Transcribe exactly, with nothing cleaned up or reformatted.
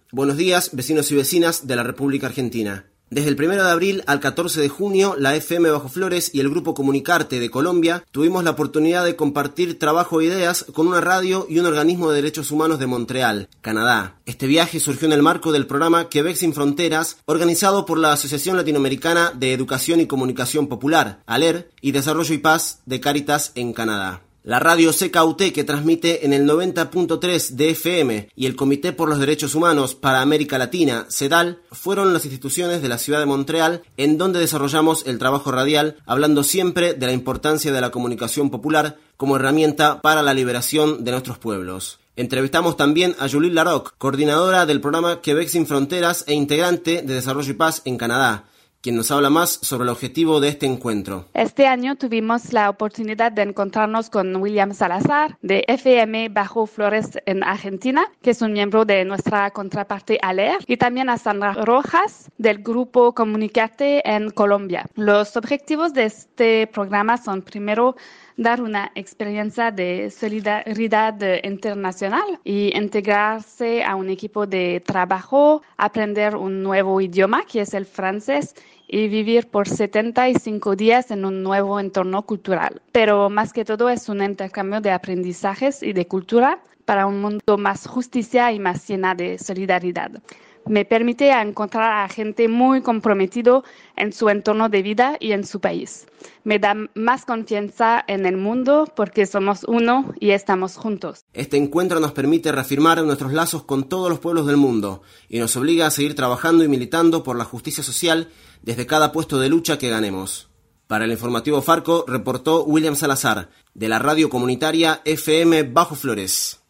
Buenos días, vecinos y vecinas de la República Argentina. Desde el primero de abril al catorce de junio, la F M Bajo Flores y el Grupo Comunicarte de Colombia tuvimos la oportunidad de compartir trabajo e ideas con una radio y un organismo de derechos humanos de Montreal, Canadá. Este viaje surgió en el marco del programa Quebec Sin Fronteras, organizado por la Asociación Latinoamericana de Educación y Comunicación Popular, A L E R, y Desarrollo y Paz de Cáritas en Canadá. La radio C K U T, que transmite en el noventa punto tres de F M, y el Comité por los Derechos Humanos para América Latina, CEDAL, fueron las instituciones de la ciudad de Montreal en donde desarrollamos el trabajo radial, hablando siempre de la importancia de la comunicación popular como herramienta para la liberación de nuestros pueblos. Entrevistamos también a Julie Larocque, coordinadora del programa Quebec Sin Fronteras e integrante de Desarrollo y Paz en Canadá, quien nos habla más sobre el objetivo de este encuentro. Este año tuvimos la oportunidad de encontrarnos con William Salazar, de F M Bajo Flores en Argentina, que es un miembro de nuestra contraparte A L E R, y también a Sandra Rojas, del Grupo Comunicarte en Colombia. Los objetivos de este programa son, primero, dar una experiencia de solidaridad internacional y integrarse a un equipo de trabajo, aprender un nuevo idioma, que es el francés, y vivir por setenta y cinco días en un nuevo entorno cultural. Pero más que todo es un intercambio de aprendizajes y de cultura para un mundo más justicia y más llena de solidaridad. Me permite encontrar a gente muy comprometido en su entorno de vida y en su país. Me da más confianza en el mundo porque somos uno y estamos juntos. Este encuentro nos permite reafirmar nuestros lazos con todos los pueblos del mundo y nos obliga a seguir trabajando y militando por la justicia social desde cada puesto de lucha que ganemos. Para el informativo Farco reportó William Salazar, de la radio comunitaria F M Bajo Flores.